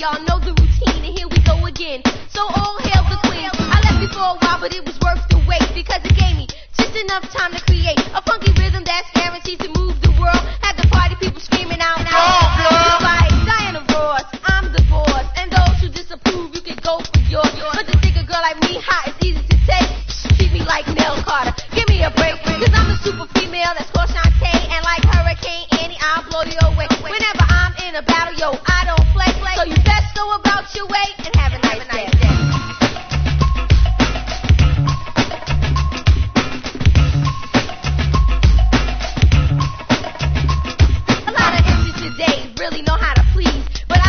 y'all know the routine, and here we go again. So all hail the queen. I left you for a while, but it was worth the wait, because it gave me just enough time to create a funky rhythm that's guaranteed to move the world. Had the party people screaming out now. Just like Diana Ross, I'm the boss, and those who disapprove, you can go for yours. But to think a girl like me hot is easy to take. Treat me like Nell Carter, give me a break, cause I'm the super female that's called Shantae, and like Hurricane Annie, I'll blow you away. Whenever I'm in a battle, yo, I don't play. So you best go about your way and have a nice day.